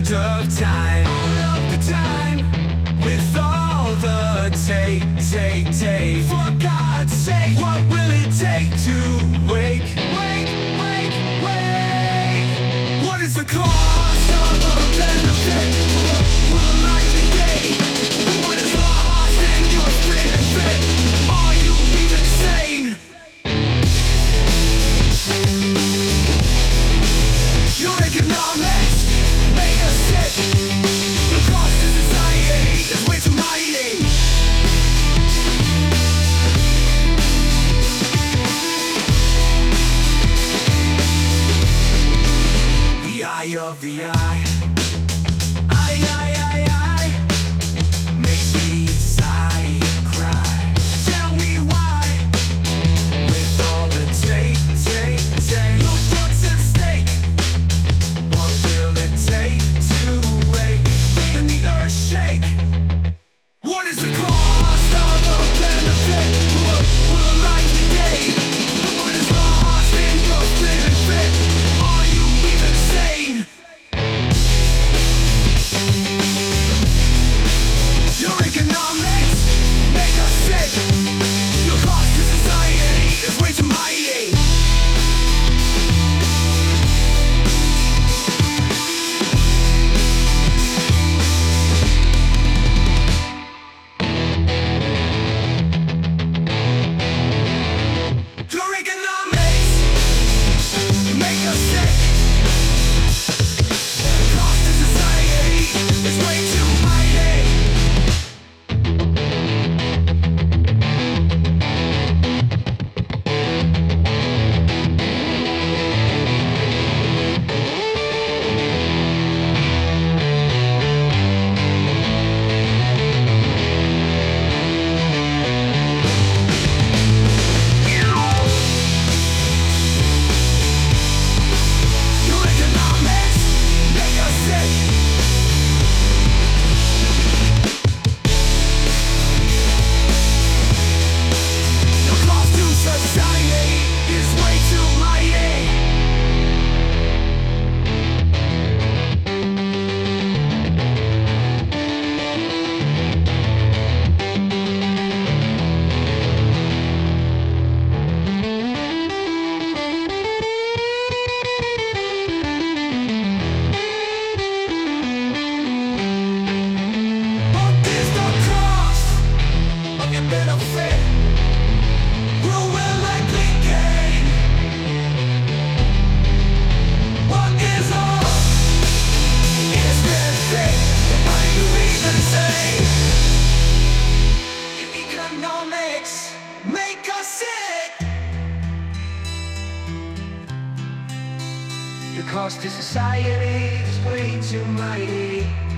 waste of time. All of the time, with all the take. For God's sake, what will it take to wake? What is the cost of a benefit? Will life be paid? What is lost and you're fit and fit? Are you even sane? Your economics make us sick. The cost to society is way too mighty. The eye of the eye. I makes me sigh, cry. Tell me why. With all the take. Look what's at stake. What will it take to wake the earth shake? What is the cost of a benefit? Will life be paid? What is lost in your fit and fit? Are you even sane? Your economics make us sick. Your cost to society is way too mighty. Your economics make us sick. The cost to society is way too mighty. Your economics make us sick. Your cost to society is way too mighty. What is the cost of your benefit? Who will likely gain? What is all is benefit? Are you even sane? Economics make us sick. Your cost to society is way too mighty.